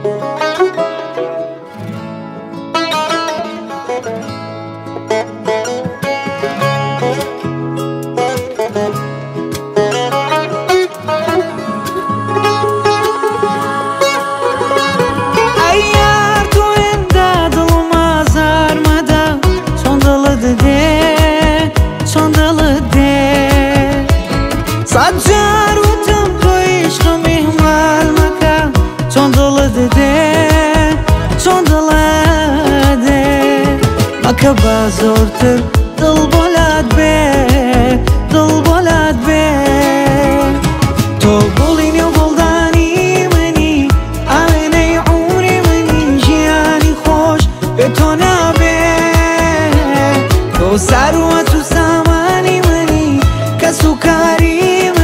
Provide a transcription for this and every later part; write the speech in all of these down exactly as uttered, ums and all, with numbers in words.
صدجار وتم تو عشق مهمال مکا چون دل ده چون دل ده مکا بازورتر دل بلد به دل بلد به تو بولینی و بلدانی منی امنه عمری منی جیانی خوش به تو نبه تو ثروت و سامانی منی کسو کاری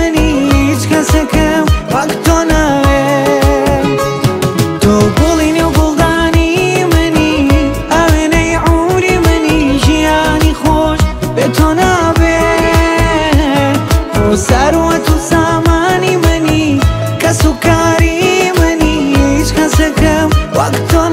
ثروت و سامانی منی کس و کاری منی هیچ کس کم وقت تو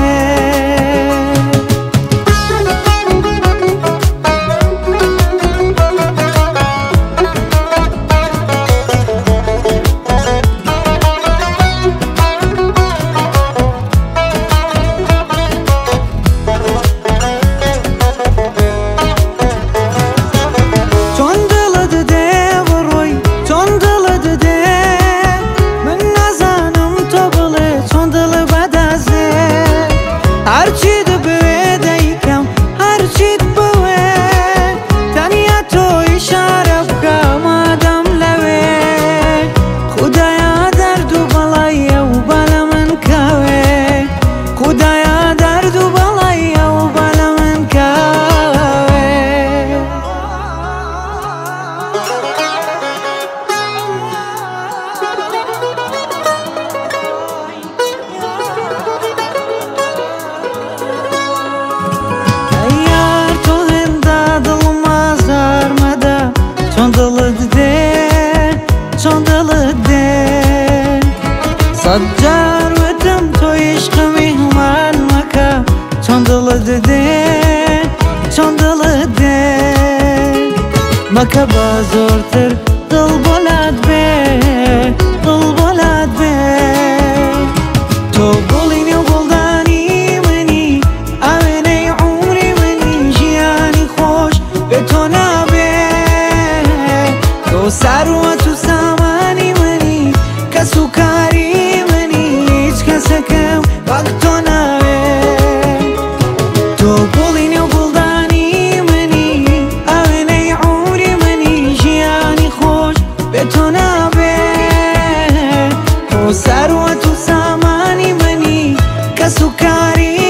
صدجار وتم تو عشق مهمال مکا چون دل ده چون دل ده مکا بازورتر دل بلد به دل بلد به تو بولینی و بلدانی منی امنه عمری منی جیانی خوش به تو نبه تو ثروت و سامانی منی کسو کاری کم وقت تو نوه تو بولینی و بلدانی منی امنه عمری منی جیانی خوش به تو نبه تو ثروت و سامانی منی کس و کاری